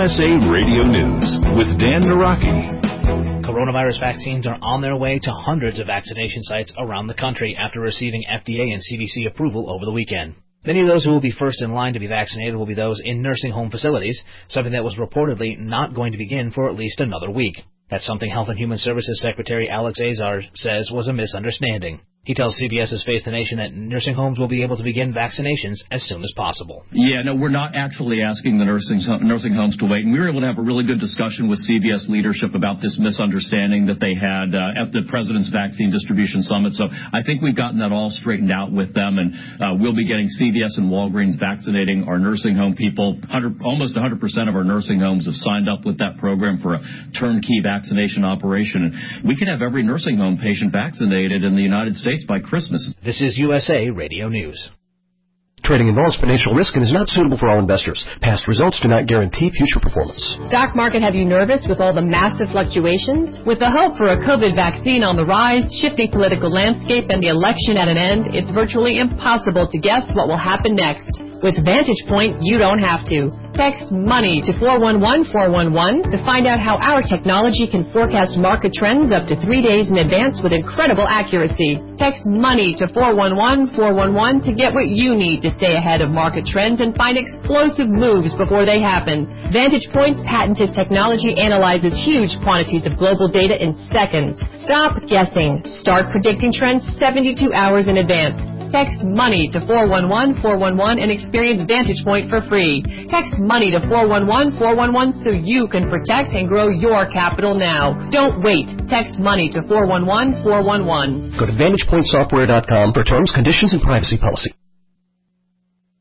USA Radio News with Dan Naraki. Coronavirus vaccines are on their way to hundreds of vaccination sites around the country after receiving FDA and CDC approval over the weekend. Many of those who will be first in line to be vaccinated will be those in nursing home facilities, something that was reportedly not going to begin for at least another week. That's something Health and Human Services Secretary Alex Azar says was a misunderstanding. He tells CBS's Face the Nation that nursing homes will be able to begin vaccinations as soon as possible. Yeah, no, we're not actually asking the nursing homes to wait. And we were able to have a really good discussion with CBS leadership about this misunderstanding that they had at the President's Vaccine Distribution Summit. So I think we've gotten that all straightened out with them. And we'll be getting CVS and Walgreens vaccinating our nursing home people. Almost 100% of our nursing homes have signed up with that program for a turnkey vaccination operation. And we can have every nursing home patient vaccinated in the United States by Christmas. This is USA Radio News. Trading involves financial risk and is not suitable for all investors. Past results do not guarantee future performance. Stock market have you nervous with all the massive fluctuations? With the hope for a COVID vaccine on the rise, shifting political landscape, and the election at an end, it's virtually impossible to guess what will happen next. With Vantage Point, you don't have to. Text MONEY to 411411 to find out how our technology can forecast market trends up to 3 days in advance with incredible accuracy. Text MONEY to 411411 to get what you need to stay ahead of market trends and find explosive moves before they happen. Vantage Point's patented technology analyzes huge quantities of global data in seconds. Stop guessing. Start predicting trends 72 hours in advance. Text MONEY to 411411 and experience Vantage Point for free. Text MONEY to 411411 so you can protect and grow your capital now. Don't wait. Text MONEY to 411411. Go to VantagePointSoftware.com for terms, conditions, and privacy policy.